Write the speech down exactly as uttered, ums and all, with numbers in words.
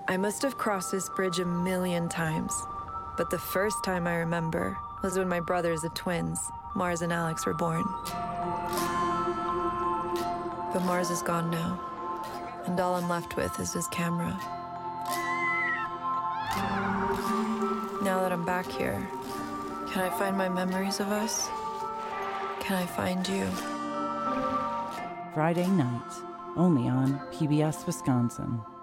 I must have crossed this bridge a million times, but the first time I remember was when my brothers, the twins, Mars and Alex, were born. But Mars is gone now, and all I'm left with is his camera. Now that I'm back here, can I find my memories of us? Can I find you? Friday night, only on P B S Wisconsin.